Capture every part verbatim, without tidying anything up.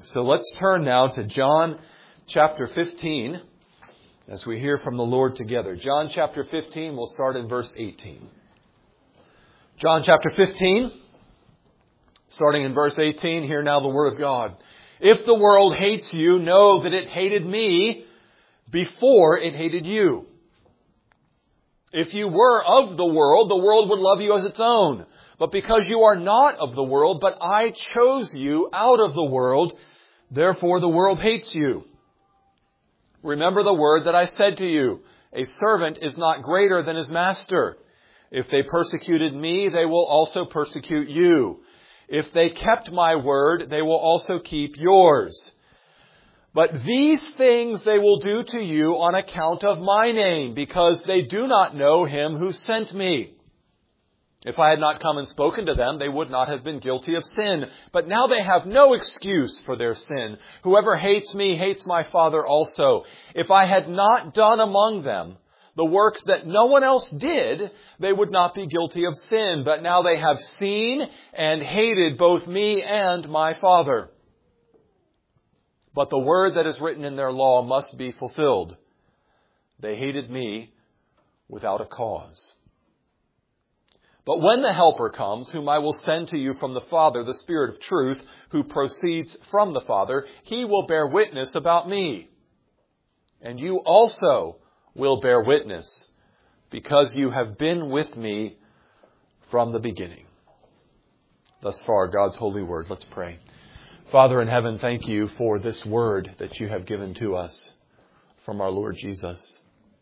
So let's turn now to John chapter fifteen as we hear from the Lord together. John chapter fifteen, we'll start in verse eighteen. John chapter fifteen, starting in verse eighteen, hear now the word of God. If the world hates you, know that it hated me before it hated you. If you were of the world, the world would love you as its own. But because you are not of the world, but I chose you out of the world, therefore the world hates you. Remember the word that I said to you, a servant is not greater than his master. If they persecuted me, they will also persecute you. If they kept my word, they will also keep yours. But these things they will do to you on account of my name, because they do not know him who sent me. If I had not come and spoken to them, they would not have been guilty of sin. But now they have no excuse for their sin. Whoever hates me hates my Father also. If I had not done among them the works that no one else did, they would not be guilty of sin. But now they have seen and hated both me and my Father. But the word that is written in their law must be fulfilled. They hated me without a cause. But when the Helper comes, whom I will send to you from the Father, the Spirit of truth, who proceeds from the Father, he will bear witness about me. And you also will bear witness, because you have been with me from the beginning. Thus far, God's holy word. Let's pray. Father in heaven, thank you for this word that you have given to us from our Lord Jesus.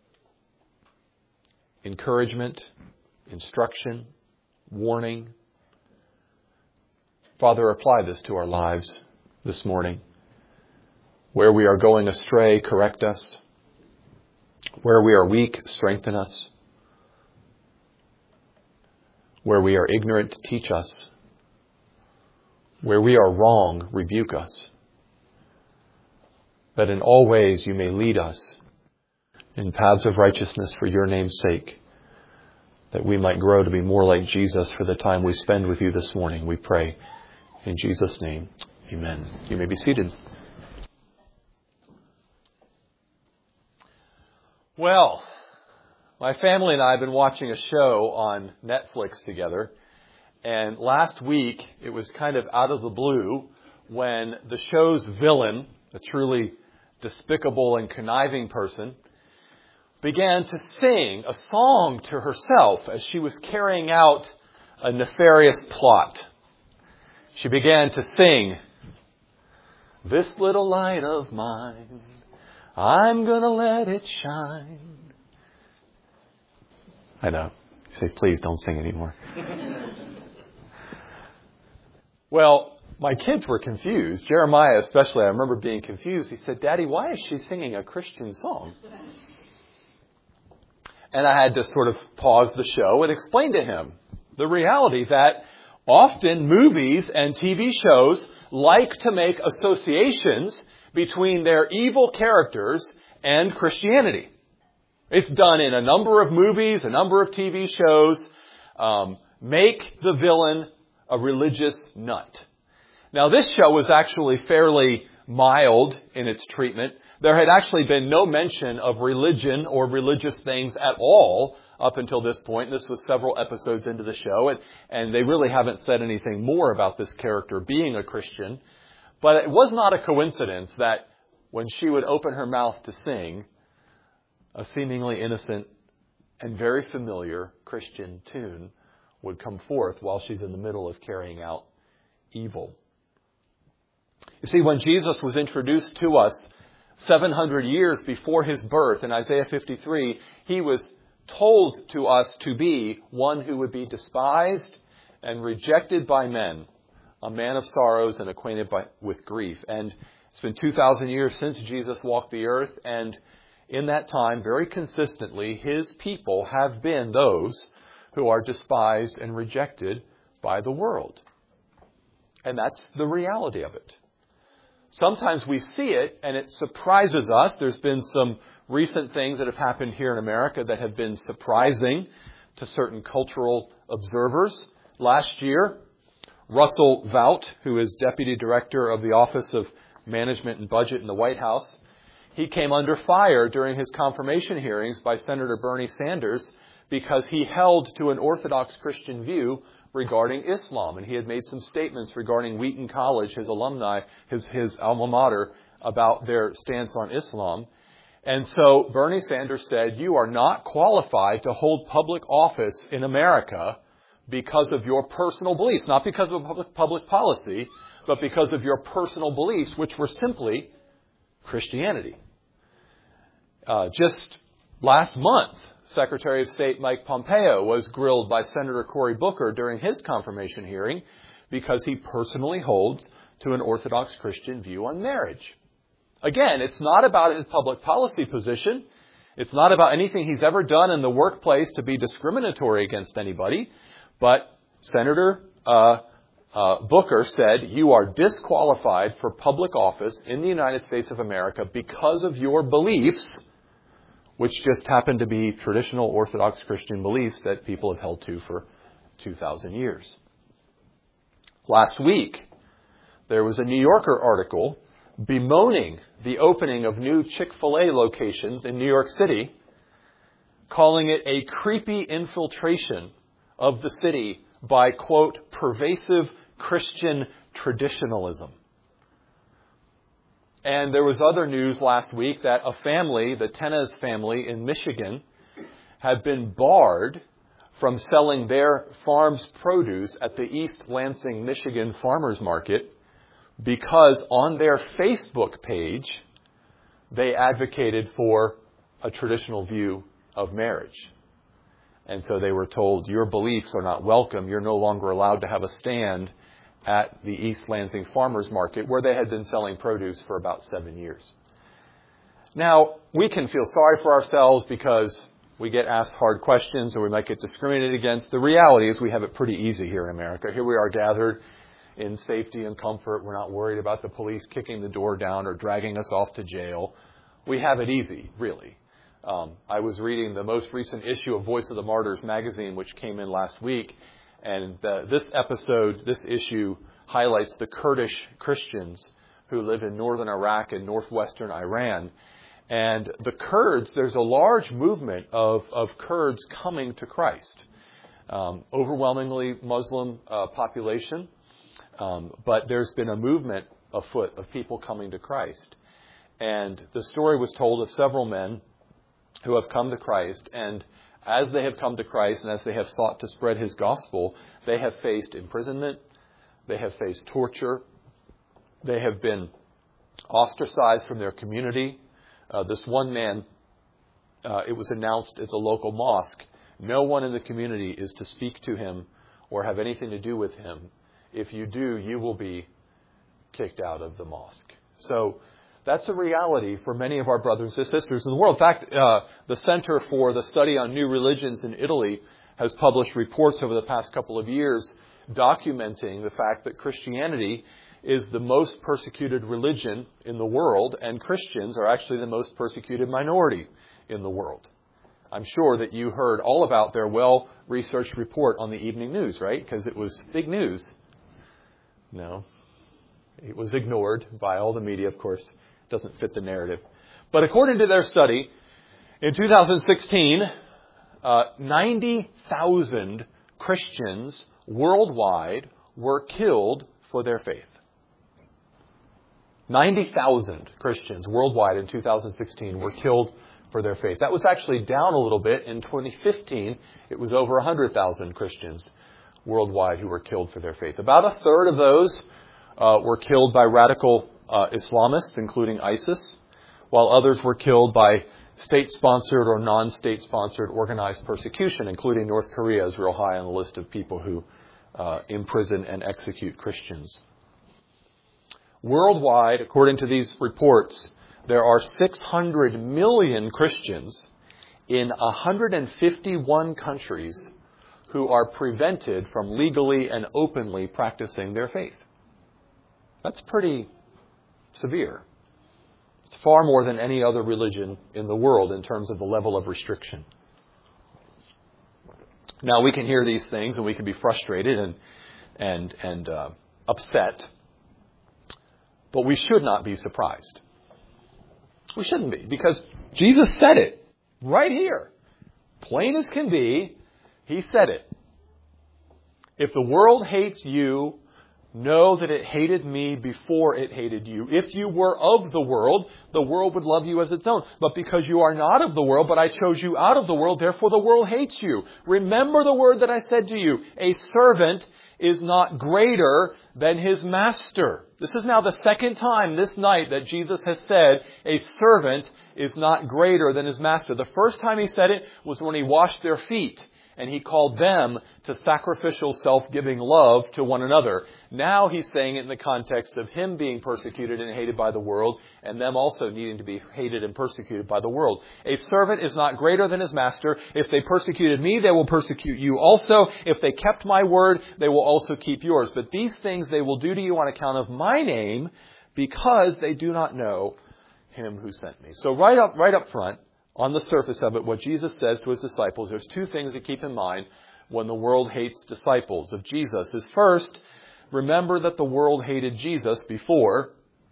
Encouragement, instruction, warning. Father, apply this to our lives this morning. Where we are going astray, correct us. Where we are weak, strengthen us. Where we are ignorant, teach us. Where we are wrong, rebuke us. That in all ways you may lead us in paths of righteousness for your name's sake, that we might grow to be more like Jesus for the time we spend with you this morning. We pray in Jesus' name. Amen. You may be seated. Well, my family and I have been watching a show on Netflix together. And last week, it was kind of out of the blue when the show's villain, a truly despicable and conniving person, began to sing a song to herself as she was carrying out a nefarious plot. She began to sing, "This little light of mine, I'm gonna let it shine." I know. You say, please don't sing anymore. Well, my kids were confused. Jeremiah especially, I remember being confused. He said, "Daddy, why is she singing a Christian song?" And I had to sort of pause the show and explain to him the reality that often movies and T V shows like to make associations between their evil characters and Christianity. It's done in a number of movies, a number of T V shows. Um, make the villain a religious nut. Now, this show was actually fairly mild in its treatment. There had actually been no mention of religion or religious things at all up until this point. This was several episodes into the show, and, and they really haven't said anything more about this character being a Christian. But it was not a coincidence that when she would open her mouth to sing, a seemingly innocent and very familiar Christian tune would come forth while she's in the middle of carrying out evil. You see, when Jesus was introduced to us seven hundred years before his birth in Isaiah fifty-three, he was told to us to be one who would be despised and rejected by men, a man of sorrows and acquainted by, with grief. And it's been two thousand years since Jesus walked the earth, and in that time, very consistently, his people have been those who are despised and rejected by the world. And that's the reality of it. Sometimes we see it and it surprises us. There's been some recent things that have happened here in America that have been surprising to certain cultural observers. Last year, Russell Vought, who is Deputy Director of the Office of management and budget in the White House. He came under fire during his confirmation hearings by Senator Bernie Sanders because he held to an Orthodox Christian view regarding Islam. And he had made some statements regarding Wheaton College, his alumni, his, his alma mater, about their stance on Islam. And so Bernie Sanders said, you are not qualified to hold public office in America because of your personal beliefs, not because of public, public policy, but because of your personal beliefs, which were simply Christianity. Uh, just last month, Secretary of State Mike Pompeo was grilled by Senator Cory Booker during his confirmation hearing because he personally holds to an Orthodox Christian view on marriage. Again, it's not about his public policy position. It's not about anything he's ever done in the workplace to be discriminatory against anybody. But Senator uh, uh, Booker said, you are disqualified for public office in the United States of America because of your beliefs, which just happen to be traditional Orthodox Christian beliefs that people have held to for two thousand years. Last week, there was a New Yorker article bemoaning the opening of new Chick-fil-A locations in New York City, calling it a creepy infiltration of the city by, quote, pervasive Christian traditionalism. And there was other news last week that a family, the Tenez family in Michigan, had been barred from selling their farm's produce at the East Lansing, Michigan farmers market because on their Facebook page, they advocated for a traditional view of marriage. And so they were told, your beliefs are not welcome. You're no longer allowed to have a stand at the East Lansing farmers market, where they had been selling produce for about seven years. Now, we can feel sorry for ourselves because we get asked hard questions or we might get discriminated against. The reality is we have it pretty easy here in America. Here we are gathered in safety and comfort. We're not worried about the police kicking the door down or dragging us off to jail. We have it easy, really. Um, I was reading the most recent issue of Voice of the Martyrs magazine, which came in last week. And uh, this episode, this issue, highlights the Kurdish Christians who live in northern Iraq and northwestern Iran. And the Kurds, there's a large movement of, of Kurds coming to Christ. Um, overwhelmingly Muslim uh, population. Um, but there's been a movement afoot of people coming to Christ. And the story was told of several men who have come to Christ, and as they have come to Christ and as they have sought to spread his gospel, they have faced imprisonment, they have faced torture, they have been ostracized from their community. Uh, this one man, uh, it was announced at the local mosque, no one in the community is to speak to him or have anything to do with him. If you do, you will be kicked out of the mosque. So that's a reality for many of our brothers and sisters in the world. In fact, uh, the Center for the Study on New Religions in Italy has published reports over the past couple of years documenting the fact that Christianity is the most persecuted religion in the world, and Christians are actually the most persecuted minority in the world. I'm sure that you heard all about their well-researched report on the evening news, right? Because it was big news. No, it was ignored by all the media, of course. Doesn't fit the narrative. But according to their study, in two thousand sixteen, uh, ninety thousand Christians worldwide were killed for their faith. ninety thousand Christians worldwide in two thousand sixteen were killed for their faith. That was actually down a little bit. In twenty fifteen, it was over one hundred thousand Christians worldwide who were killed for their faith. About a third of those uh, were killed by radical Uh, Islamists, including ISIS, while others were killed by state-sponsored or non-state-sponsored organized persecution, including North Korea is real high on the list of people who uh, imprison and execute Christians. Worldwide, according to these reports, there are six hundred million Christians in one hundred fifty-one countries who are prevented from legally and openly practicing their faith. That's pretty severe. It's far more than any other religion in the world in terms of the level of restriction. Now, we can hear these things and we can be frustrated and and and uh, upset. But we should not be surprised. We shouldn't be, because Jesus said it right here. Plain as can be, He said it. If the world hates you, know that it hated me before it hated you. If you were of the world, the world would love you as its own. But because you are not of the world, but I chose you out of the world, therefore the world hates you. Remember the word that I said to you. A servant is not greater than his master. This is now the second time this night that Jesus has said a servant is not greater than his master. The first time He said it was when He washed their feet. And He called them to sacrificial, self-giving love to one another. Now He's saying it in the context of Him being persecuted and hated by the world, and them also needing to be hated and persecuted by the world. A servant is not greater than his master. If they persecuted me, they will persecute you also. If they kept my word, they will also keep yours. But these things they will do to you on account of my name, because they do not know Him who sent me. So right up, right up front, on the surface of it, what Jesus says to His disciples, there's two things to keep in mind when the world hates disciples of Jesus. Is first, remember that the world hated Jesus before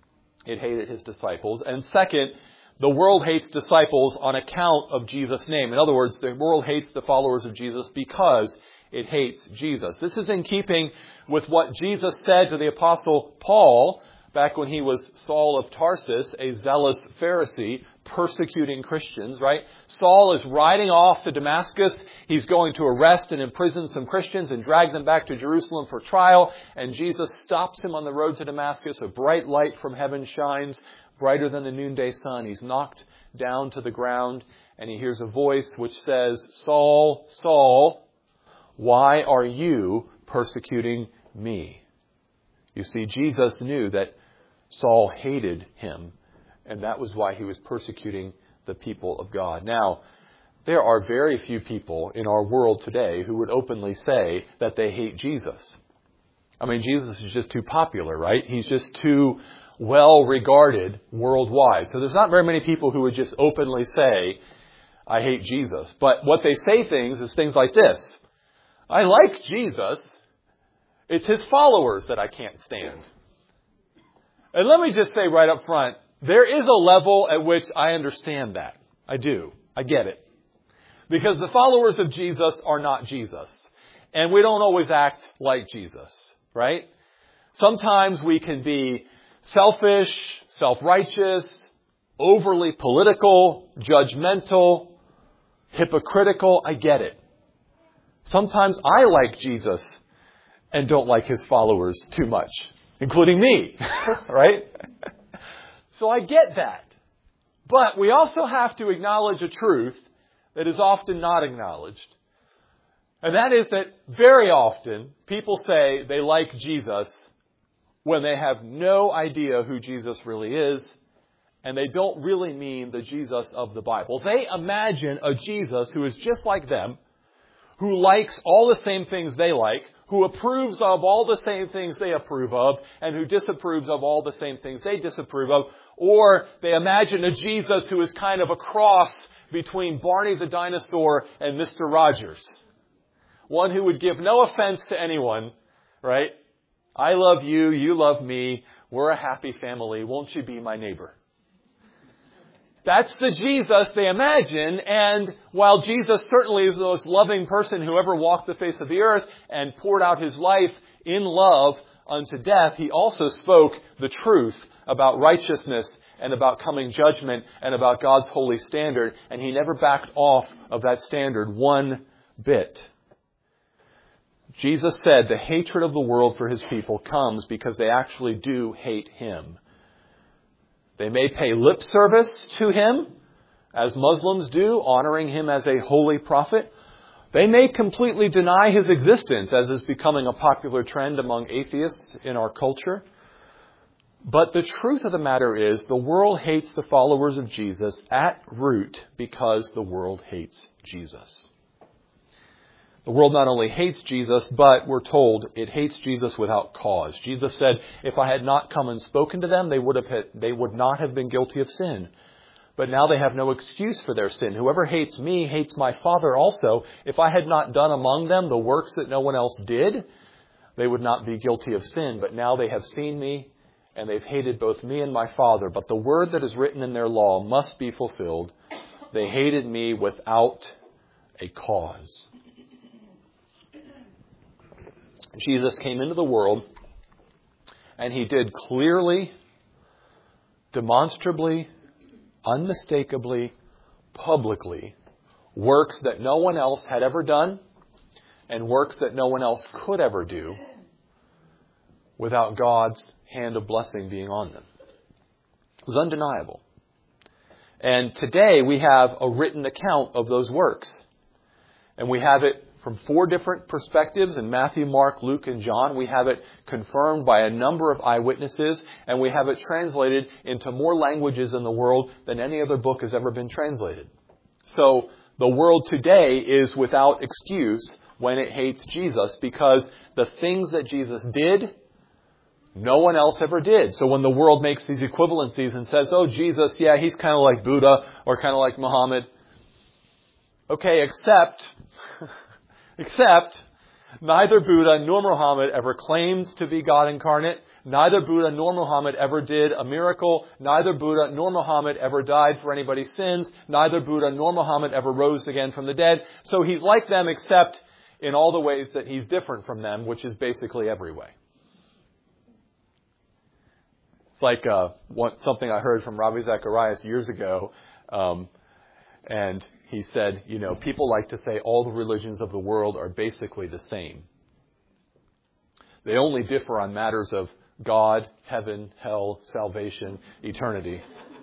it hated His disciples. And second, the world hates disciples on account of Jesus' name. In other words, the world hates the followers of Jesus because it hates Jesus. This is in keeping with what Jesus said to the Apostle Paul back when he was Saul of Tarsus, a zealous Pharisee, persecuting Christians, right? Saul is riding off to Damascus. He's going to arrest and imprison some Christians and drag them back to Jerusalem for trial. And Jesus stops him on the road to Damascus. A bright light from heaven shines, brighter than the noonday sun. He's knocked down to the ground, and he hears a voice which says, Saul, Saul, why are you persecuting me? You see, Jesus knew that Saul hated him, and that was why he was persecuting the people of God. Now, there are very few people in our world today who would openly say that they hate Jesus. I mean, Jesus is just too popular, right? He's just too well regarded worldwide. So there's not very many people who would just openly say, I hate Jesus. But what they say things is things like this. I like Jesus. It's His followers that I can't stand. And let me just say right up front, there is a level at which I understand that. I do. I get it. Because the followers of Jesus are not Jesus. And we don't always act like Jesus, right? Sometimes we can be selfish, self-righteous, overly political, judgmental, hypocritical. I get it. Sometimes I like Jesus and don't like His followers too much, including me, right? So I get that. But we also have to acknowledge a truth that is often not acknowledged. And that is that very often people say they like Jesus when they have no idea who Jesus really is, and they don't really mean the Jesus of the Bible. They imagine a Jesus who is just like them, who likes all the same things they like, who approves of all the same things they approve of, and who disapproves of all the same things they disapprove of. Or they imagine a Jesus who is kind of a cross between Barney the dinosaur and Mister Rogers. One who would give no offense to anyone, right? I love you, you love me, we're a happy family, won't you be my neighbor? That's the Jesus they imagine, and while Jesus certainly is the most loving person who ever walked the face of the earth and poured out His life in love unto death, He also spoke the truth about righteousness and about coming judgment and about God's holy standard, and He never backed off of that standard one bit. Jesus said the hatred of the world for His people comes because they actually do hate Him. They may pay lip service to Him, as Muslims do, honoring Him as a holy prophet. They may completely deny His existence, as is becoming a popular trend among atheists in our culture. But the truth of the matter is, the world hates the followers of Jesus at root because the world hates Jesus. The world not only hates Jesus, but we're told it hates Jesus without cause. Jesus said, if I had not come and spoken to them, they would have had, they would not have been guilty of sin. But now they have no excuse for their sin. Whoever hates me hates my Father also. If I had not done among them the works that no one else did, they would not be guilty of sin. But now they have seen me and they've hated both me and my Father. But the word that is written in their law must be fulfilled. They hated me without a cause. Jesus came into the world, and he did clearly, demonstrably, unmistakably, publicly, works that no one else had ever done, and works that no one else could ever do, without God's hand of blessing being on them. It was undeniable. And today we have a written account of those works. And we have it from four different perspectives in Matthew, Mark, Luke, and John. We have it confirmed by a number of eyewitnesses, and we have it translated into more languages in the world than any other book has ever been translated. So the world today is without excuse when it hates Jesus, because the things that Jesus did, no one else ever did. So when the world makes these equivalencies and says, oh, Jesus, yeah, he's kind of like Buddha or kind of like Muhammad. Okay, except, except neither Buddha nor Muhammad ever claimed to be God incarnate. Neither Buddha nor Muhammad ever did a miracle. Neither Buddha nor Muhammad ever died for anybody's sins. Neither Buddha nor Muhammad ever rose again from the dead. So he's like them except in all the ways that he's different from them, which is basically every way. It's like uh, one, something I heard from Ravi Zacharias years ago. Um, and he said, you know, people like to say all the religions of the world are basically the same. They only differ on matters of God, heaven, hell, salvation, eternity.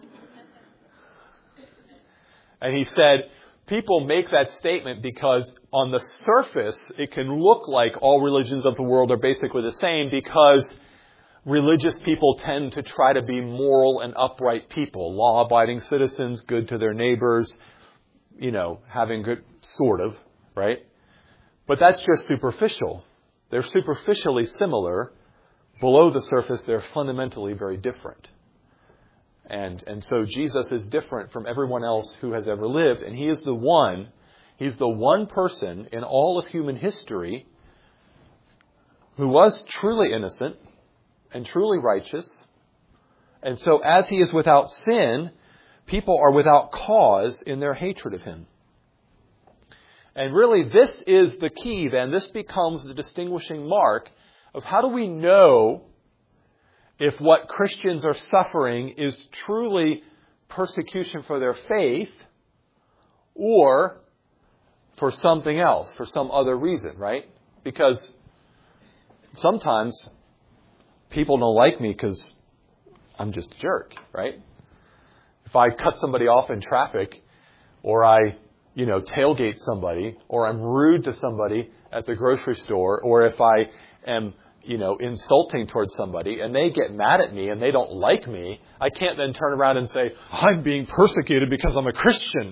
And he said, people make that statement because on the surface, it can look like all religions of the world are basically the same, because religious people tend to try to be moral and upright people, law-abiding citizens, good to their neighbors, you know, having good, sort of, right? But that's just superficial. They're superficially similar. Below the surface, they're fundamentally very different. And, and so Jesus is different from everyone else who has ever lived. And he is the one, he's the one person in all of human history who was truly innocent and truly righteous. And so as he is without sin, people are without cause in their hatred of him. And really, this is the key then. This becomes the distinguishing mark of how do we know if what Christians are suffering is truly persecution for their faith or for something else, for some other reason, right? Because sometimes people don't like me because I'm just a jerk, right? If I cut somebody off in traffic, or I, you know, tailgate somebody, or I'm rude to somebody at the grocery store, or if I am, you know, insulting towards somebody and they get mad at me and they don't like me, I can't then turn around and say, I'm being persecuted because I'm a Christian.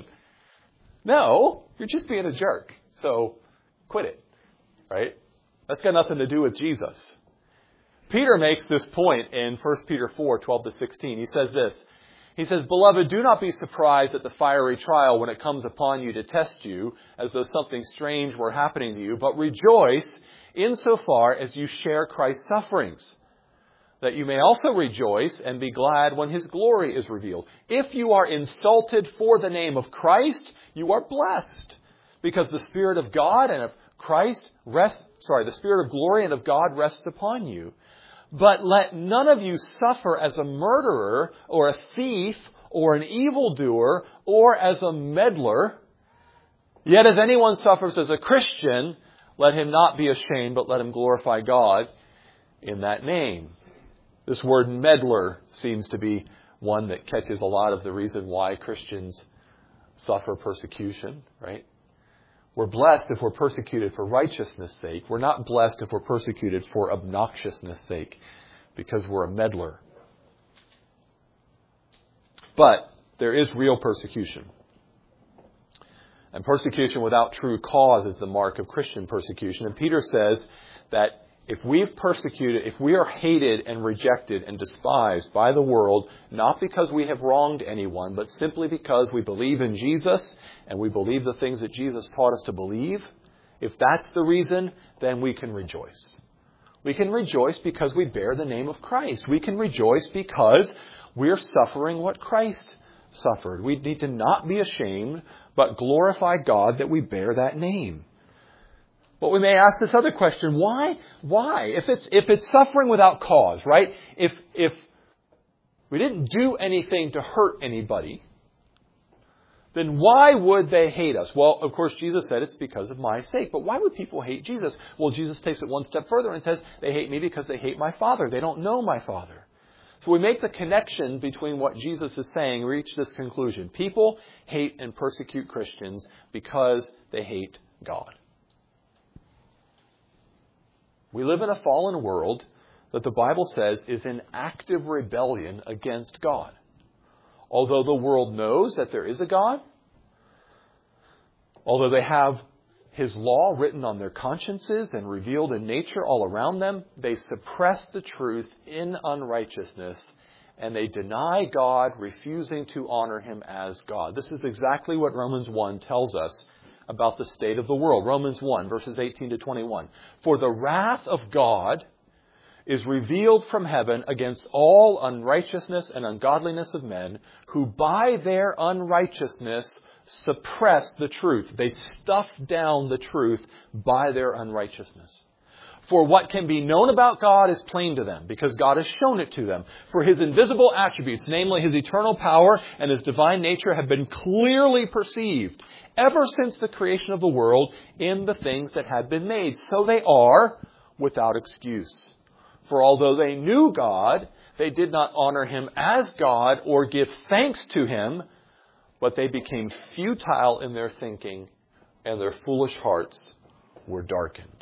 No, you're just being a jerk. So quit it, right? That's got nothing to do with Jesus. Peter makes this point in First Peter four, twelve to sixteen. He says this. He says, Beloved, do not be surprised at the fiery trial when it comes upon you to test you, as though something strange were happening to you, but rejoice insofar as you share Christ's sufferings, that you may also rejoice and be glad when his glory is revealed. If you are insulted for the name of Christ, you are blessed, because the Spirit of God and of Christ rests, sorry, the Spirit of glory and of God rests upon you. But let none of you suffer as a murderer or a thief or an evildoer or as a meddler. Yet if anyone suffers as a Christian, let him not be ashamed, but let him glorify God in that name. This word meddler seems to be one that catches a lot of the reason why Christians suffer persecution, right? We're blessed if we're persecuted for righteousness' sake. We're not blessed if we're persecuted for obnoxiousness' sake, because we're a meddler. But there is real persecution. And persecution without true cause is the mark of Christian persecution. And Peter says that if we've persecuted, if we are hated and rejected and despised by the world, not because we have wronged anyone, but simply because we believe in Jesus and we believe the things that Jesus taught us to believe, if that's the reason, then we can rejoice. We can rejoice because we bear the name of Christ. We can rejoice because we're suffering what Christ suffered. We need to not be ashamed, but glorify God that we bear that name. But we may ask this other question, why? Why? If it's, if it's suffering without cause, right? If, if we didn't do anything to hurt anybody, then why would they hate us? Well, of course, Jesus said it's because of my sake. But why would people hate Jesus? Well, Jesus takes it one step further and says they hate me because they hate my Father. They don't know my Father. So we make the connection between what Jesus is saying, reach this conclusion. People hate and persecute Christians because they hate God. We live in a fallen world that the Bible says is in active rebellion against God. Although the world knows that there is a God, although they have His law written on their consciences and revealed in nature all around them, they suppress the truth in unrighteousness, and they deny God, refusing to honor Him as God. This is exactly what Romans one tells us about the state of the world. Romans one, verses eighteen to twenty-one. For the wrath of God is revealed from heaven against all unrighteousness and ungodliness of men, who by their unrighteousness suppress the truth. They stuff down the truth by their unrighteousness. For what can be known about God is plain to them, because God has shown it to them. For His invisible attributes, namely His eternal power and His divine nature, have been clearly perceived ever since the creation of the world in the things that have been made. So they are without excuse. For although they knew God, they did not honor Him as God or give thanks to Him, but they became futile in their thinking, and their foolish hearts were darkened.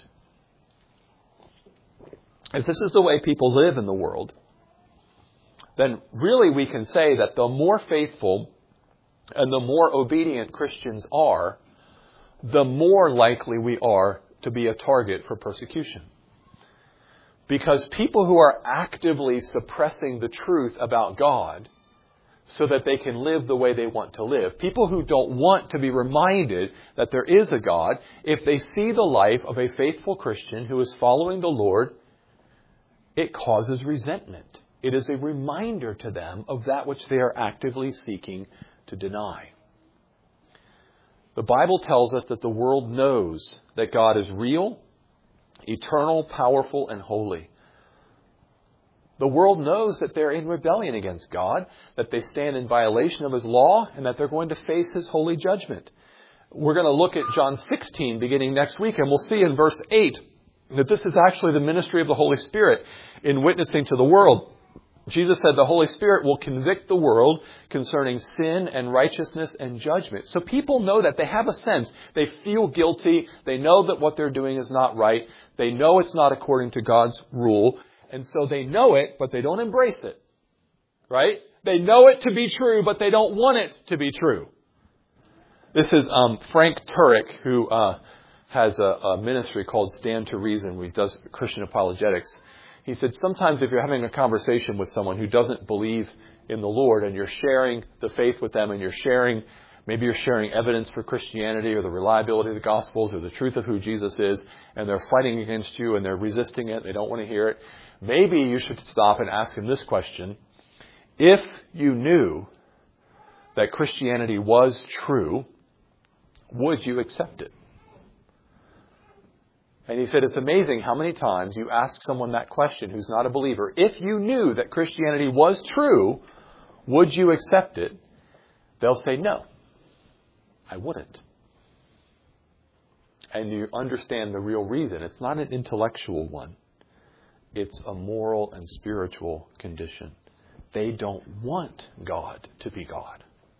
If this is the way people live in the world, then really we can say that the more faithful and the more obedient Christians are, the more likely we are to be a target for persecution. Because people who are actively suppressing the truth about God so that they can live the way they want to live, people who don't want to be reminded that there is a God, if they see the life of a faithful Christian who is following the Lord, it causes resentment. It is a reminder to them of that which they are actively seeking to deny. The Bible tells us that the world knows that God is real, eternal, powerful, and holy. The world knows that they're in rebellion against God, that they stand in violation of His law, and that they're going to face His holy judgment. We're going to look at John sixteen beginning next week, and we'll see in verse eight that this is actually the ministry of the Holy Spirit in witnessing to the world. Jesus said the Holy Spirit will convict the world concerning sin and righteousness and judgment. So people know that. They have a sense. They feel guilty. They know that what they're doing is not right. They know it's not according to God's rule. And so they know it, but they don't embrace it. Right? They know it to be true, but they don't want it to be true. This is um, Frank Turek, who uh, has a, a ministry called Stand to Reason, where he does Christian apologetics. He said, sometimes if you're having a conversation with someone who doesn't believe in the Lord and you're sharing the faith with them and you're sharing, maybe you're sharing evidence for Christianity or the reliability of the Gospels or the truth of who Jesus is, and they're fighting against you and they're resisting it, they don't want to hear it, maybe you should stop and ask them this question. If you knew that Christianity was true, would you accept it? And he said, it's amazing how many times you ask someone that question who's not a believer. If you knew that Christianity was true, would you accept it? They'll say, no, I wouldn't. And you understand the real reason. It's not an intellectual one. It's a moral and spiritual condition. They don't want God to be God.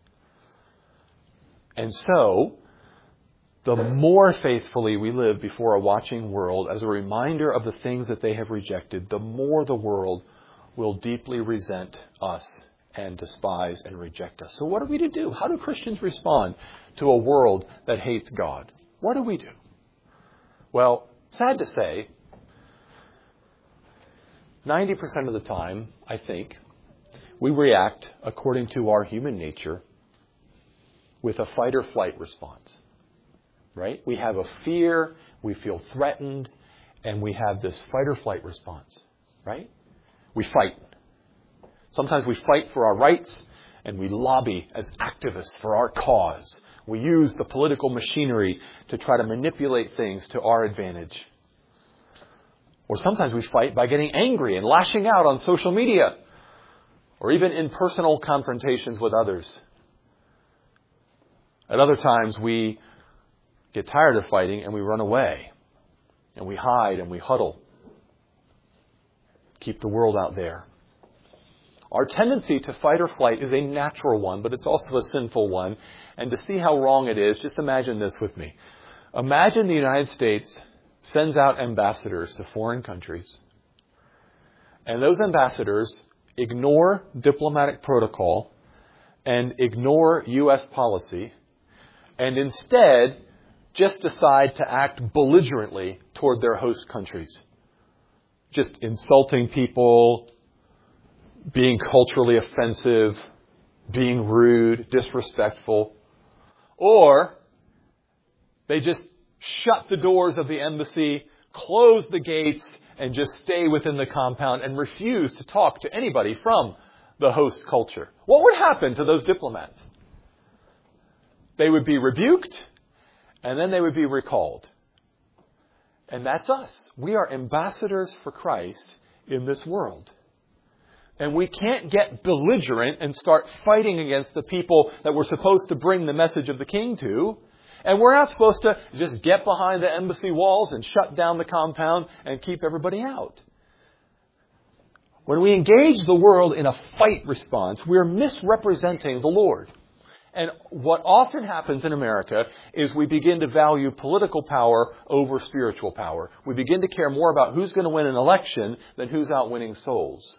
And so, the more faithfully we live before a watching world as a reminder of the things that they have rejected, the more the world will deeply resent us and despise and reject us. So what are we to do? How do Christians respond to a world that hates God? What do we do? Well, sad to say, ninety percent of the time, I think, we react according to our human nature with a fight or flight response. Right? We have a fear, we feel threatened, and we have this fight or flight response, right? We fight. Sometimes we fight for our rights, and we lobby as activists for our cause. We use the political machinery to try to manipulate things to our advantage. Or sometimes we fight by getting angry and lashing out on social media, or even in personal confrontations with others. At other times, we get tired of fighting and we run away, and we hide and we huddle. Keep the world out there. Our tendency to fight or flight is a natural one, but it's also a sinful one. And to see how wrong it is, just imagine this with me. Imagine the United States sends out ambassadors to foreign countries, and those ambassadors ignore diplomatic protocol and ignore U S policy, and instead just decide to act belligerently toward their host countries. Just insulting people, being culturally offensive, being rude, disrespectful. Or they just shut the doors of the embassy, close the gates, and just stay within the compound and refuse to talk to anybody from the host culture. What would happen to those diplomats? They would be rebuked, and then they would be recalled. And that's us. We are ambassadors for Christ in this world. And we can't get belligerent and start fighting against the people that we're supposed to bring the message of the King to. And we're not supposed to just get behind the embassy walls and shut down the compound and keep everybody out. When we engage the world in a fight response, we're misrepresenting the Lord. And what often happens in America is we begin to value political power over spiritual power. We begin to care more about who's going to win an election than who's out winning souls.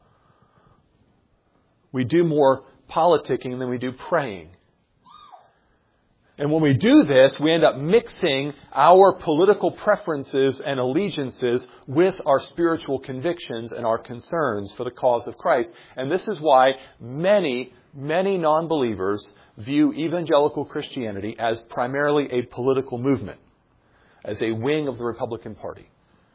We do more politicking than we do praying. And when we do this, we end up mixing our political preferences and allegiances with our spiritual convictions and our concerns for the cause of Christ. And this is why many, many non-believers view evangelical Christianity as primarily a political movement, as a wing of the Republican Party.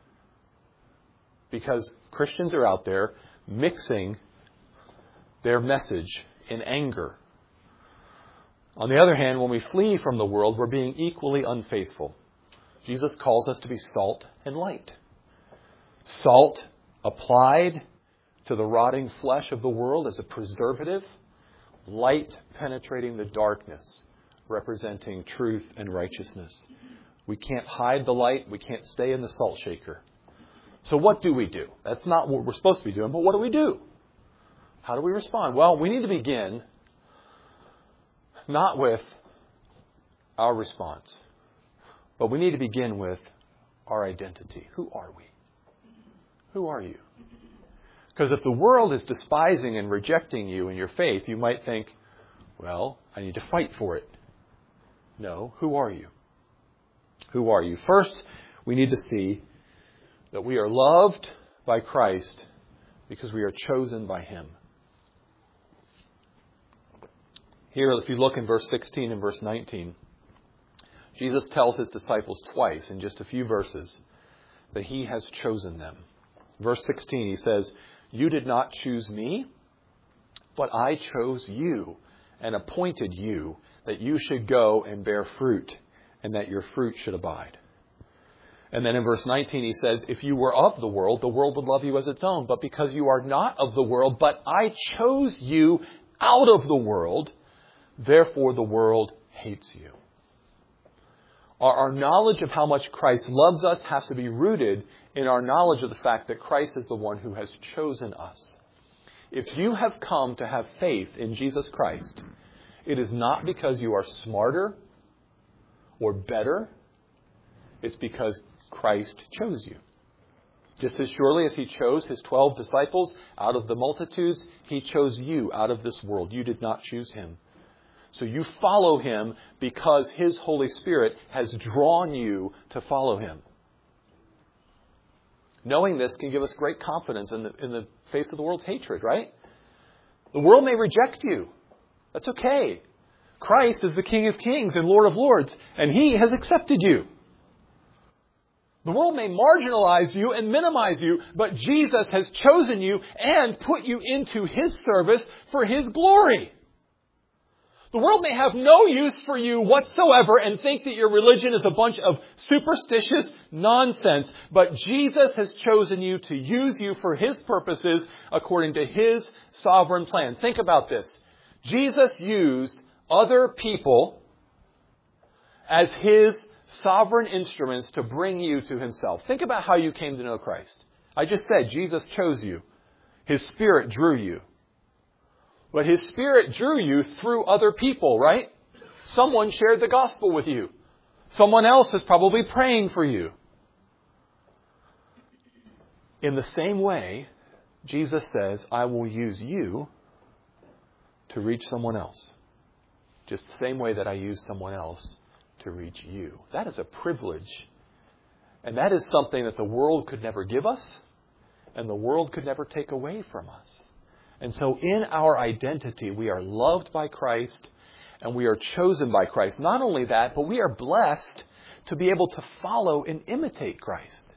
Because Christians are out there mixing their message in anger. On the other hand, when we flee from the world, we're being equally unfaithful. Jesus calls us to be salt and light. Salt applied to the rotting flesh of the world as a preservative, light penetrating the darkness, representing truth and righteousness. We can't hide the light. We can't stay in the salt shaker. So what do we do? That's not what we're supposed to be doing, but what do we do? How do we respond? Well, we need to begin not with our response, but we need to begin with our identity. Who are we? Who are you? Because if the world is despising and rejecting you and your faith, you might think, well, I need to fight for it. No, who are you? Who are you? First, we need to see that we are loved by Christ because we are chosen by Him. Here, if you look in verse sixteen and verse nineteen, Jesus tells His disciples twice in just a few verses that He has chosen them. Verse sixteen, He says, "You did not choose me, but I chose you and appointed you that you should go and bear fruit and that your fruit should abide." And then in verse nineteen, He says, "If you were of the world, the world would love you as its own. But because you are not of the world, but I chose you out of the world, therefore the world hates you." Our, our knowledge of how much Christ loves us has to be rooted in our knowledge of the fact that Christ is the one who has chosen us. If you have come to have faith in Jesus Christ, it is not because you are smarter or better. It's because Christ chose you. Just as surely as He chose His twelve disciples out of the multitudes, He chose you out of this world. You did not choose Him. So you follow Him because His Holy Spirit has drawn you to follow Him. Knowing this can give us great confidence in the, in the face of the world's hatred, right? The world may reject you. That's okay. Christ is the King of Kings and Lord of Lords, and He has accepted you. The world may marginalize you and minimize you, but Jesus has chosen you and put you into His service for His glory. The world may have no use for you whatsoever and think that your religion is a bunch of superstitious nonsense, but Jesus has chosen you to use you for His purposes according to His sovereign plan. Think about this. Jesus used other people as His sovereign instruments to bring you to Himself. Think about how you came to know Christ. I just said Jesus chose you. His Spirit drew you. But His Spirit drew you through other people, right? Someone shared the gospel with you. Someone else is probably praying for you. In the same way, Jesus says, I will use you to reach someone else. Just the same way that I use someone else to reach you. That is a privilege. And that is something that the world could never give us, and the world could never take away from us. And so in our identity, we are loved by Christ, and we are chosen by Christ. Not only that, but we are blessed to be able to follow and imitate Christ.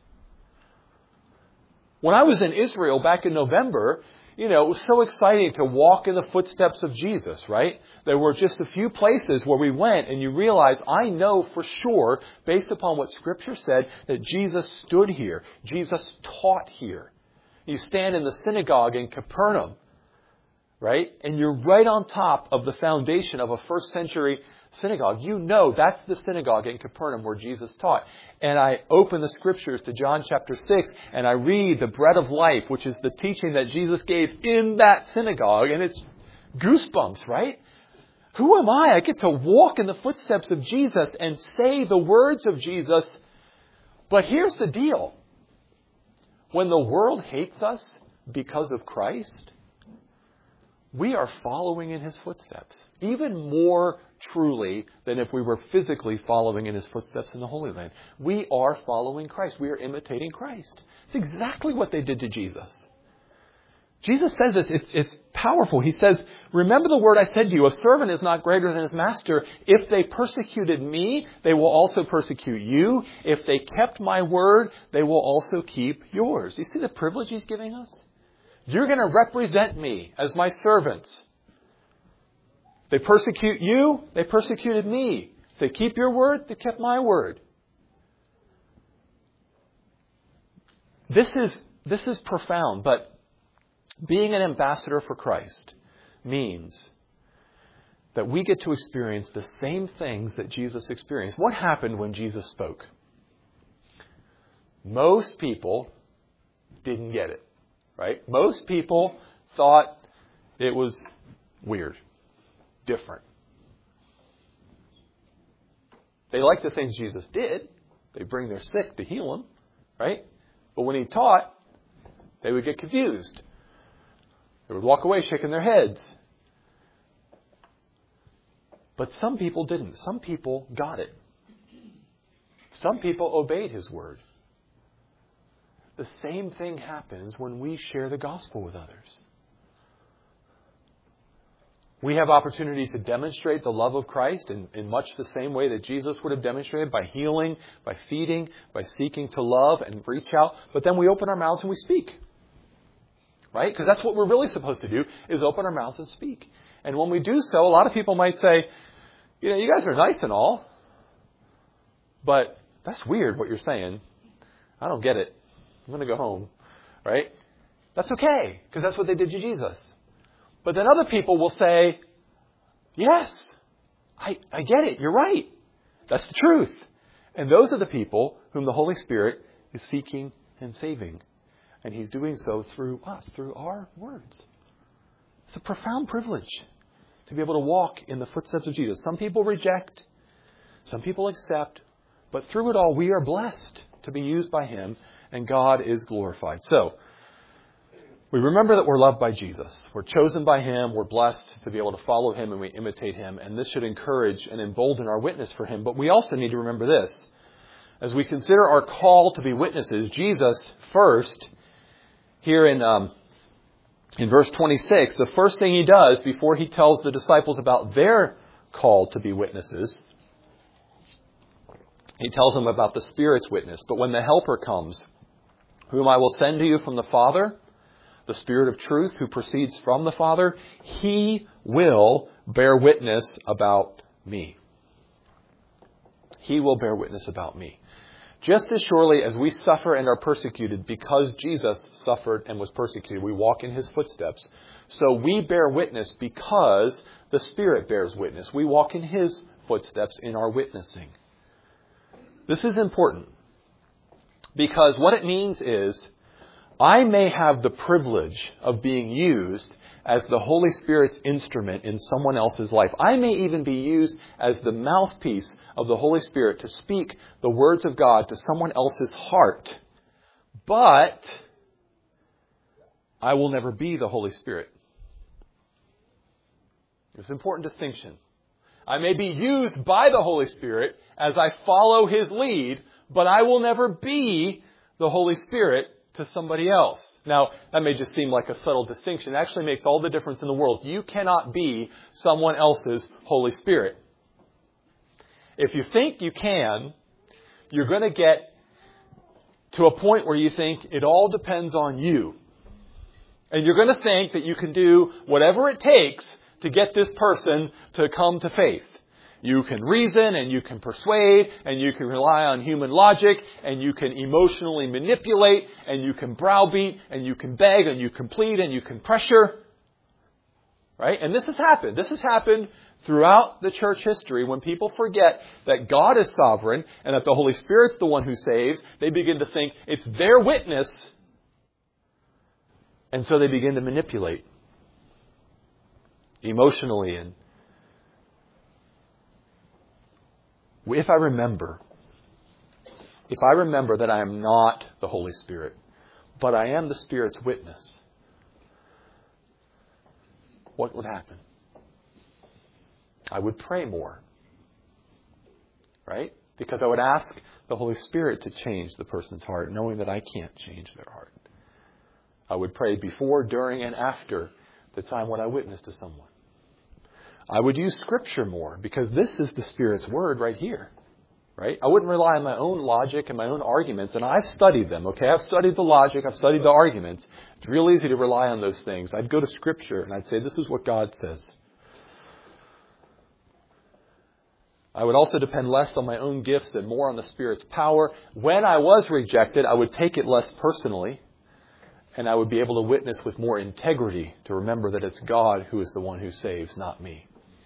When I was in Israel back in November, you know, it was so exciting to walk in the footsteps of Jesus, right? There were just a few places where we went and you realize, I know for sure, based upon what Scripture said, that Jesus stood here. Jesus taught here. You stand in the synagogue in Capernaum, right? And you're right on top of the foundation of a first century synagogue. You know that's the synagogue in Capernaum where Jesus taught. And I open the Scriptures to John chapter six and I read the bread of life, which is the teaching that Jesus gave in that synagogue. And it's goosebumps, right? Who am I? I get to walk in the footsteps of Jesus and say the words of Jesus. But here's the deal. When the world hates us because of Christ, we are following in His footsteps, even more truly than if we were physically following in His footsteps in the Holy Land. We are following Christ. We are imitating Christ. It's exactly what they did to Jesus. Jesus says this. It's, it's powerful. He says, remember the word I said to you, a servant is not greater than his master. If they persecuted me, they will also persecute you. If they kept my word, they will also keep yours. You see the privilege He's giving us? You're going to represent me as my servants. They persecute you, they persecuted me. If they keep your word, they kept my word. This is, this is profound, but being an ambassador for Christ means that we get to experience the same things that Jesus experienced. What happened when Jesus spoke? Most people didn't get it. Right? Most people thought it was weird, different. They liked the things Jesus did. They bring their sick to heal them, right? But when He taught, they would get confused. They would walk away shaking their heads. But some people didn't. Some people got it. Some people obeyed His word. The same thing happens when we share the gospel with others. We have opportunity to demonstrate the love of Christ in, in much the same way that Jesus would have demonstrated, by healing, by feeding, by seeking to love and reach out. But then we open our mouths and we speak. Right? Because that's what we're really supposed to do, is open our mouths and speak. And when we do so, a lot of people might say, you know, you guys are nice and all, but that's weird what you're saying. I don't get it. I'm going to go home, right? That's okay, because that's what they did to Jesus. But then other people will say, yes, I, I get it. You're right. That's the truth. And those are the people whom the Holy Spirit is seeking and saving. And He's doing so through us, through our words. It's a profound privilege to be able to walk in the footsteps of Jesus. Some people reject, some people accept, but through it all, we are blessed to be used by Him. And God is glorified. So, we remember that we're loved by Jesus. We're chosen by Him. We're blessed to be able to follow Him and we imitate Him. And this should encourage and embolden our witness for Him. But we also need to remember this. As we consider our call to be witnesses, Jesus first, here in, um, in verse twenty-six, the first thing He does before He tells the disciples about their call to be witnesses he tells them about the Spirit's witness. But when the Helper comes, whom I will send to you from the Father, the Spirit of truth who proceeds from the Father, he will bear witness about me. He will bear witness about me. Just as surely as we suffer and are persecuted because Jesus suffered and was persecuted, we walk in his footsteps, so we bear witness because the Spirit bears witness. We walk in his footsteps in our witnessing. This is important because what it means is I may have the privilege of being used as the Holy Spirit's instrument in someone else's life. I may even be used as the mouthpiece of the Holy Spirit to speak the words of God to someone else's heart. But I will never be the Holy Spirit. It's an important distinction. I may be used by the Holy Spirit as I follow his lead, but I will never be the Holy Spirit to somebody else. Now, that may just seem like a subtle distinction. It actually makes all the difference in the world. You cannot be someone else's Holy Spirit. If you think you can, you're going to get to a point where you think it all depends on you. And you're going to think that you can do whatever it takes to get this person to come to faith. You can reason and you can persuade and you can rely on human logic and you can emotionally manipulate and you can browbeat and you can beg and you can plead and you can pressure. Right? And this has happened. This has happened throughout the church history. When people forget that God is sovereign and that the Holy Spirit's the one who saves, they begin to think it's their witness. And so they begin to manipulate emotionally. And if I remember, if I remember that I am not the Holy Spirit, but I am the Spirit's witness, what would happen? I would pray more. Right? Because I would ask the Holy Spirit to change the person's heart, knowing that I can't change their heart. I would pray before, during, and after the time when I witness to someone. I would use Scripture more because this is the Spirit's Word right here. Right? I wouldn't rely on my own logic and my own arguments. And I've studied them, okay? I've studied the logic. I've studied the arguments. It's real easy to rely on those things. I'd go to Scripture and I'd say, this is what God says. I would also depend less on my own gifts and more on the Spirit's power. When I was rejected, I would take it less personally. And I would be able to witness with more integrity to remember that it's God who is the one who saves, not me.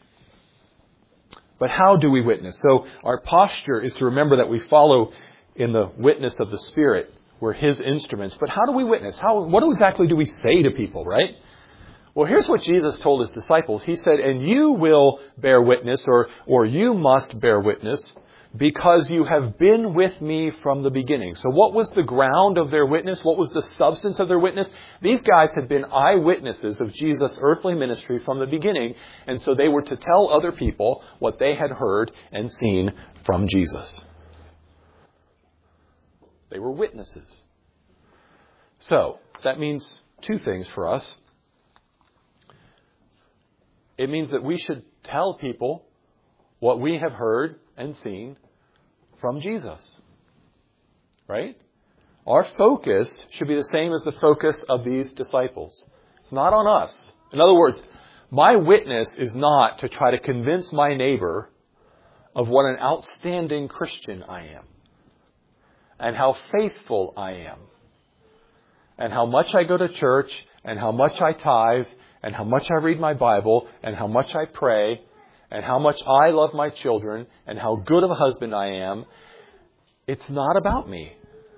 But how do we witness? So our posture is to remember that we follow in the witness of the Spirit. We're his instruments. But how do we witness? How? What exactly do we say to people, right? Well, here's what Jesus told his disciples. He said, and you will bear witness, or, or you must bear witness, because you have been with me from the beginning. So what was the ground of their witness? What was the substance of their witness? These guys had been eyewitnesses of Jesus' earthly ministry from the beginning. And so they were to tell other people what they had heard and seen from Jesus. They were witnesses. So that means two things for us. It means that we should tell people what we have heard and seen from Jesus. Right? Our focus should be the same as the focus of these disciples. It's not on us. In other words, my witness is not to try to convince my neighbor of what an outstanding Christian I am, and how faithful I am, and how much I go to church, and how much I tithe, and how much I read my Bible, and how much I pray, and how much I love my children, and how good of a husband I am. It's not about me.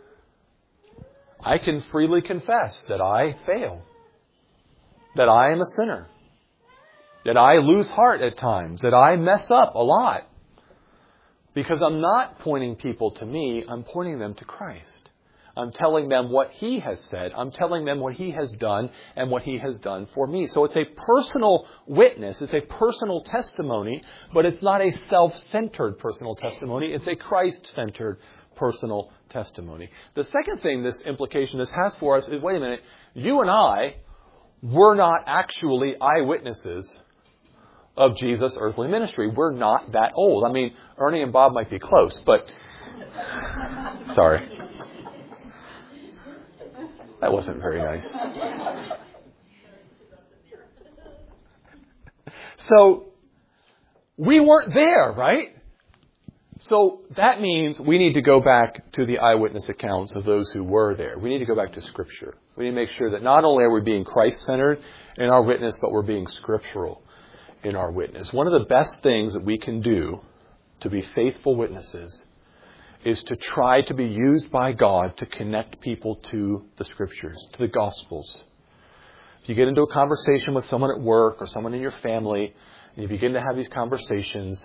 I can freely confess that I fail, that I am a sinner, that I lose heart at times, that I mess up a lot. Because I'm not pointing people to me, I'm pointing them to Christ. I'm telling them what He has said. I'm telling them what He has done and what He has done for me. So it's a personal witness. It's a personal testimony, but it's not a self-centered personal testimony. It's a Christ-centered personal testimony. The second thing this implication this has for us is, wait a minute, you and I were not actually eyewitnesses of Jesus' earthly ministry. We're not that old. I mean, Ernie and Bob might be close, but Sorry. That wasn't very nice. So, we weren't there, right? So that means we need to go back to the eyewitness accounts of those who were there. We need to go back to Scripture. We need to make sure that not only are we being Christ-centered in our witness, but we're being scriptural in our witness. One of the best things that we can do to be faithful witnesses is to try to be used by God to connect people to the Scriptures, to the Gospels. If you get into a conversation with someone at work or someone in your family, and you begin to have these conversations,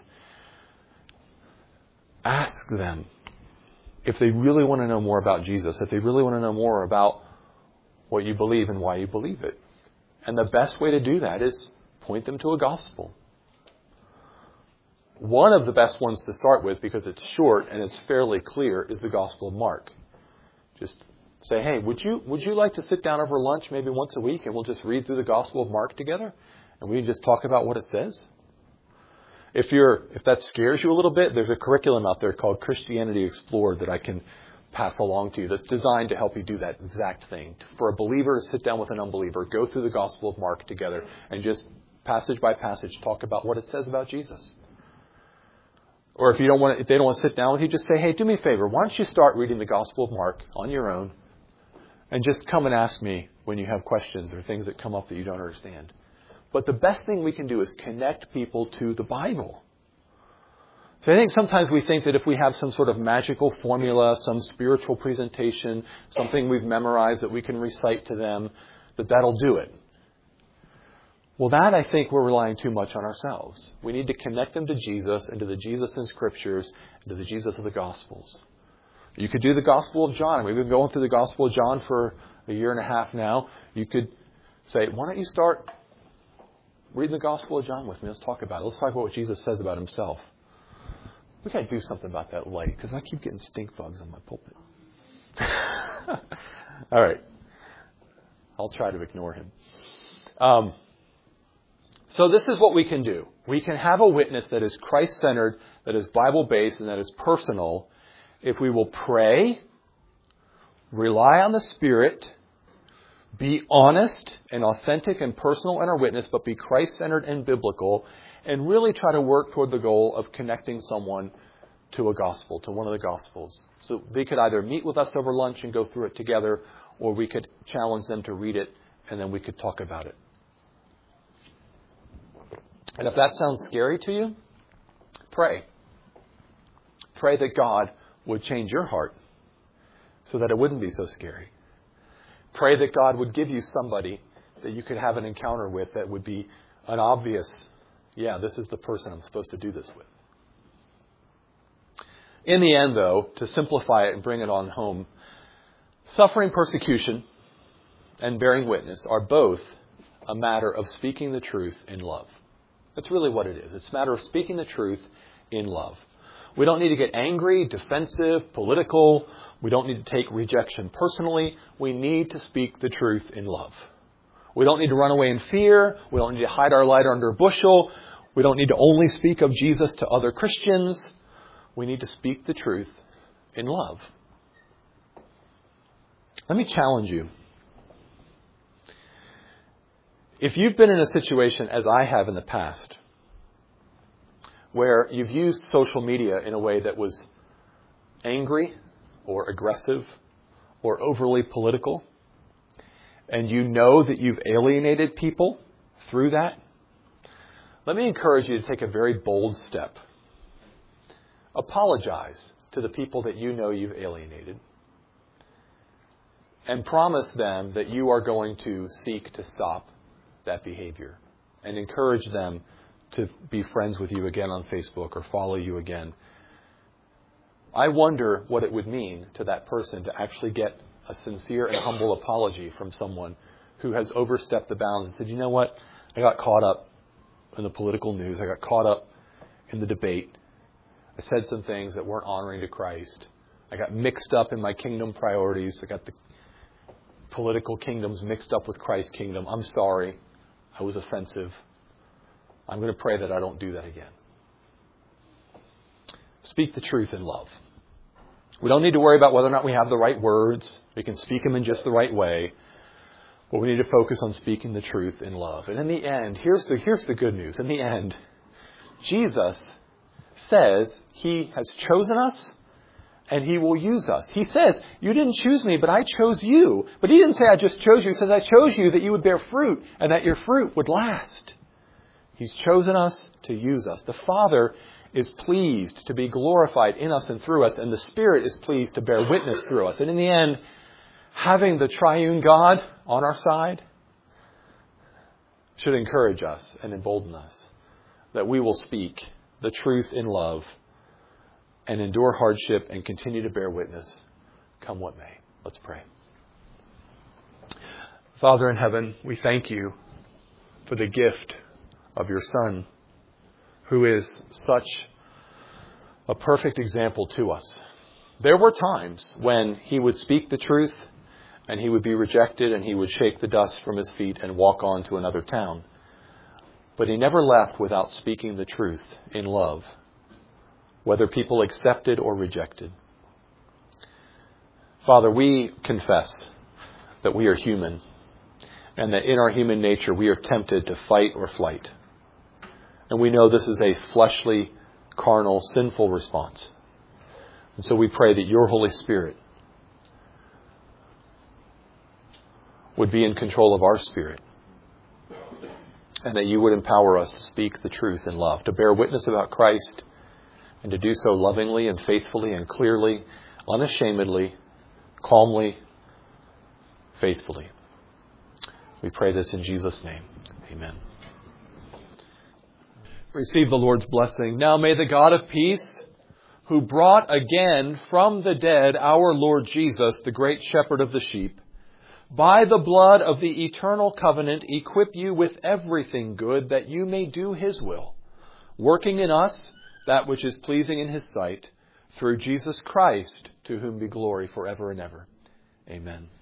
ask them if they really want to know more about Jesus, if they really want to know more about what you believe and why you believe it. And the best way to do that is point them to a gospel. One of the best ones to start with, because it's short and it's fairly clear, is the Gospel of Mark. Just say, hey, would you would you like to sit down over lunch maybe once a week and we'll just read through the Gospel of Mark together and we can just talk about what it says? If you're, if that scares you a little bit, there's a curriculum out there called Christianity Explored that I can pass along to you that's designed to help you do that exact thing. For a believer to sit down with an unbeliever, go through the Gospel of Mark together and just passage by passage talk about what it says about Jesus. Or if you don't want to, if they don't want to sit down with you, just say, hey, do me a favor. Why don't you start reading the Gospel of Mark on your own and just come and ask me when you have questions or things that come up that you don't understand. But the best thing we can do is connect people to the Bible. So I think sometimes we think that if we have some sort of magical formula, some spiritual presentation, something we've memorized that we can recite to them, that that'll do it. Well, that I think we're relying too much on ourselves. We need to connect them to Jesus and to the Jesus in Scriptures and to the Jesus of the Gospels. You could do the Gospel of John. We've been going through the Gospel of John for a year and a half now. You could say, why don't you start reading the Gospel of John with me? Let's talk about it. Let's talk about what Jesus says about himself. We got to do something about that light because I keep getting stink bugs on my pulpit. All right. I'll try to ignore him. Um, so this is what we can do. We can have a witness that is Christ-centered, that is Bible-based, and that is personal if we will pray, rely on the Spirit, be honest and authentic and personal in our witness, but be Christ-centered and biblical, and really try to work toward the goal of connecting someone to a gospel, to one of the Gospels. So they could either meet with us over lunch and go through it together, or we could challenge them to read it, and then we could talk about it. And if that sounds scary to you, pray. Pray that God would change your heart so that it wouldn't be so scary. Pray that God would give you somebody that you could have an encounter with that would be an obvious, yeah, this is the person I'm supposed to do this with. In the end, though, to simplify it and bring it on home, suffering persecution and bearing witness are both a matter of speaking the truth in love. That's really what it is. It's a matter of speaking the truth in love. We don't need to get angry, defensive, political. We don't need to take rejection personally. We need to speak the truth in love. We don't need to run away in fear. We don't need to hide our light under a bushel. We don't need to only speak of Jesus to other Christians. We need to speak the truth in love. Let me challenge you. If you've been in a situation, as I have in the past, where you've used social media in a way that was angry or aggressive or overly political, and you know that you've alienated people through that, let me encourage you to take a very bold step. Apologize to the people that you know you've alienated, and promise them that you are going to seek to stop that behavior and encourage them to be friends with you again on Facebook or follow you again. I wonder what it would mean to that person to actually get a sincere and humble apology from someone who has overstepped the bounds and said, you know what, I got caught up in the political news. I got caught up in the debate. I said some things that weren't honoring to Christ. I got mixed up in my kingdom priorities. I got the political kingdoms mixed up with Christ's kingdom. I'm sorry. I was offensive. I'm going to pray that I don't do that again. Speak the truth in love. We don't need to worry about whether or not we have the right words. We can speak them in just the right way. But we need to focus on speaking the truth in love. And in the end, here's the, here's the good news. In the end, Jesus says He has chosen us and He will use us. He says, you didn't choose me, but I chose you. But He didn't say I just chose you. He says, I chose you that you would bear fruit and that your fruit would last. He's chosen us to use us. The Father is pleased to be glorified in us and through us, and the Spirit is pleased to bear witness through us. And in the end, having the triune God on our side should encourage us and embolden us that we will speak the truth in love and endure hardship and continue to bear witness, come what may. Let's pray. Father in heaven, we thank you for the gift of your Son, who is such a perfect example to us. There were times when He would speak the truth and He would be rejected and He would shake the dust from His feet and walk on to another town. But He never left without speaking the truth in love, whether people accepted or rejected. Father, we confess that we are human and that in our human nature we are tempted to fight or flight. And we know this is a fleshly, carnal, sinful response. And so we pray that your Holy Spirit would be in control of our spirit, and that you would empower us to speak the truth in love, to bear witness about Christ, and to do so lovingly and faithfully and clearly, unashamedly, calmly, faithfully. We pray this in Jesus' name. Amen. Receive the Lord's blessing. Now may the God of peace, who brought again from the dead our Lord Jesus, the great shepherd of the sheep, by the blood of the eternal covenant, equip you with everything good that you may do His will, working in us that which is pleasing in His sight, through Jesus Christ, to whom be glory forever and ever. Amen.